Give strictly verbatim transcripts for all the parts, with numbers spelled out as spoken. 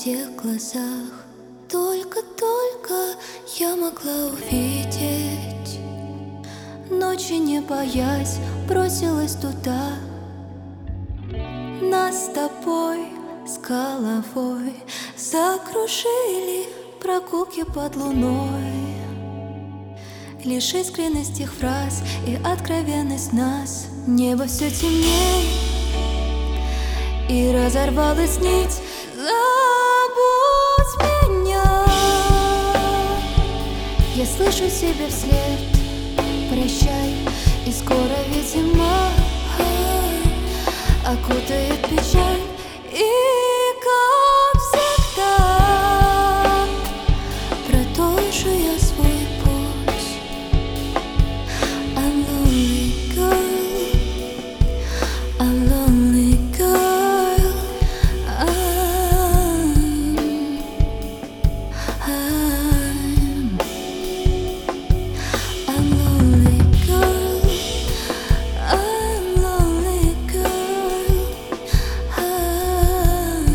тех глазах только-только я могла увидеть. Ночи не боясь бросилась туда. Нас с тобой с головой закружили прогулки под луной. Лишь искренность их фраз и откровенность нас. Небо все темнее, и разорвалась нить. Забудь меня. Я слышу себе вслед: прощай, и скоро ведь зима окутает печаль. И как всегда продолжу я свой путь. I'm lonely girl, I'm lonely girl, I'm, I'm, I'm lonely girl, I'm lonely girl, I'm.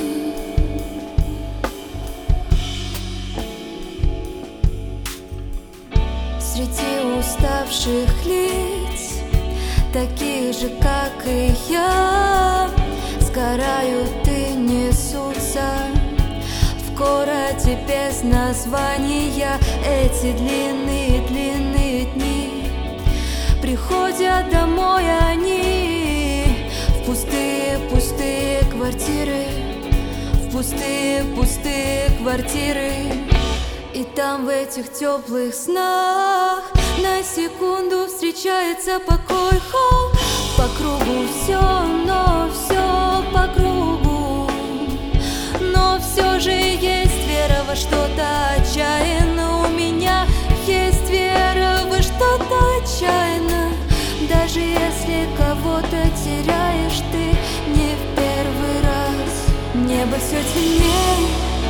Среди уставших лиц, таких же, как и я, сгорают и несутся в городе без названия. Эти длинные-длинные дни приходят домой они в пустые-пустые квартиры, в пустые-пустые квартиры. И там в этих теплых снах на секунду встречается покой, холл. По кругу все, но все по кругу. Но все же есть вера во что-то отчаянно. У меня есть вера во что-то отчаянно. Даже если кого-то теряешь ты не в первый раз. Небо все темнее,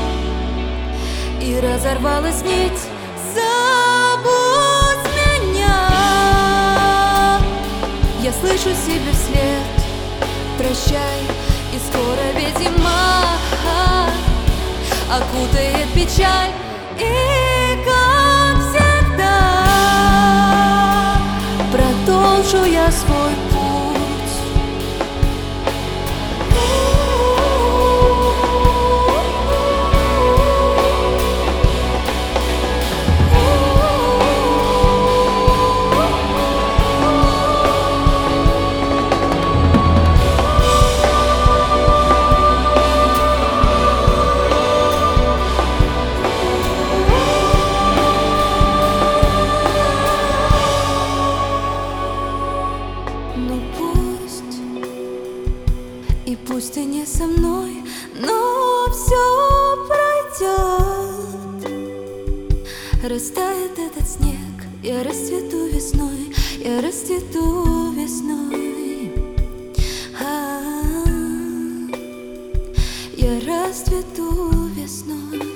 и разорвалась нить. Забудь меня. Я слышу себе вслед: прощай, и скоро ведь зима окутает печаль. И как всегда продолжу я свой путь. И пусть ты не со мной, но все пройдет. Растает этот снег, я расцвету весной, я расцвету весной. А-а-а, я расцвету весной.